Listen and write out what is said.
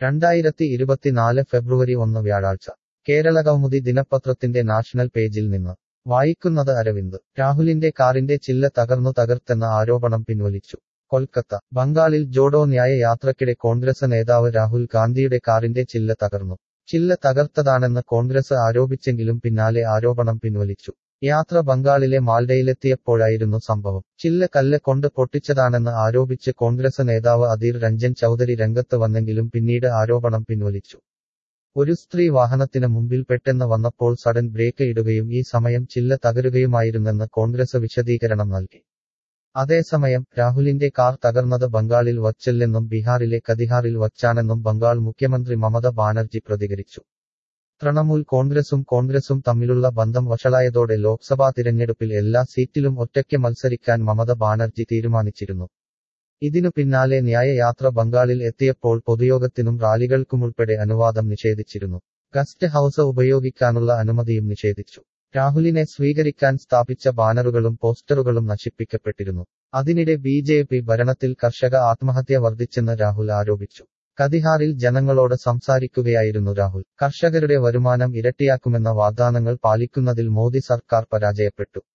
2024 ഫെബ്രുവരി 1 വ്യാഴാഴ്ച കേരളകൗമുദി ദിനപത്രത്തിന്റെ നാഷണൽ പേജിൽ നിന്ന് വായിക്കുന്നത് അരവിന്ദ്. രാഹുലിന്റെ കാറിന്റെ ചില്ല തകർത്തെന്ന ആരോപണം പിൻവലിച്ചു. കൊൽക്കത്ത. ബംഗാളിൽ ജോഡോ ന്യായ യാത്രയ്ക്കിടെ കോൺഗ്രസ് നേതാവ് രാഹുൽ ഗാന്ധിയുടെ കാറിന്റെ ചില്ല തകർന്നു. ചില്ല തകർത്തതാണെന്ന് കോൺഗ്രസ് ആരോപിച്ചെങ്കിലും പിന്നാലെ ആരോപണം പിൻവലിച്ചു. യാത്ര ബംഗാളിലെ മാൽഡയിലെത്തിയപ്പോഴായിരുന്നു സംഭവം. ചില്ല കല്ല് കൊണ്ട് പൊട്ടിച്ചതാണെന്ന് ആരോപിച്ച് കോൺഗ്രസ് നേതാവ് അധീർ രഞ്ജൻ ചൌധരി രംഗത്ത് വന്നെങ്കിലും പിന്നീട് ആരോപണം പിൻവലിച്ചു. ഒരു സ്ത്രീ വാഹനത്തിന് മുമ്പിൽ പെട്ടെന്ന് വന്നപ്പോൾ സഡൻ ബ്രേക്ക് ഇടുകയും ഈ സമയം ചില്ല തകരുകയുമായിരുന്നെന്ന് കോൺഗ്രസ് വിശദീകരണം നൽകി. അതേസമയം രാഹുലിന്റെ കാർ തകർന്നത് ബംഗാളിൽ വച്ചല്ലെന്നും ബീഹാറിലെ കതിഹാറിൽ വച്ചാണെന്നും ബംഗാൾ മുഖ്യമന്ത്രി മമത ബാനർജി പ്രതികരിച്ചു. തൃണമൂൽ കോൺഗ്രസും തമ്മിലുള്ള ബന്ധം വഷളായതോടെ ലോക്സഭാ തിരഞ്ഞെടുപ്പിൽ എല്ലാ സീറ്റിലും ഒറ്റയ്ക്ക് മത്സരിക്കാൻ മമത ബാനർജി തീരുമാനിച്ചിരുന്നു. ഇതിനു പിന്നാലെ ന്യായയാത്ര ബംഗാളിൽ എത്തിയപ്പോൾ പൊതുയോഗത്തിനും റാലികൾക്കുമുൾപ്പെടെ അനുവാദം നിഷേധിച്ചിരുന്നു. ഗസ്റ്റ് ഹൌസ് ഉപയോഗിക്കാനുള്ള അനുമതിയും നിഷേധിച്ചു. രാഹുലിനെ സ്വീകരിക്കാൻ സ്ഥാപിച്ച ബാനറുകളും പോസ്റ്ററുകളും നശിപ്പിക്കപ്പെട്ടിരുന്നു. അതിനിടെ ബി.ജെ.പി. ഭരണത്തിൽ കർഷക ആത്മഹത്യ വർദ്ധിച്ചെന്ന് രാഹുൽ ആരോപിച്ചു. കതിഹാറിൽ ജനങ്ങളോട് സംസാരിക്കുകയായിരുന്നു രാഹുൽ. കർഷകരുടെ വരുമാനം ഇരട്ടിയാക്കുമെന്ന വാഗ്ദാനങ്ങൾ പാലിക്കുന്നതിൽ മോദി സർക്കാർ പരാജയപ്പെട്ടു.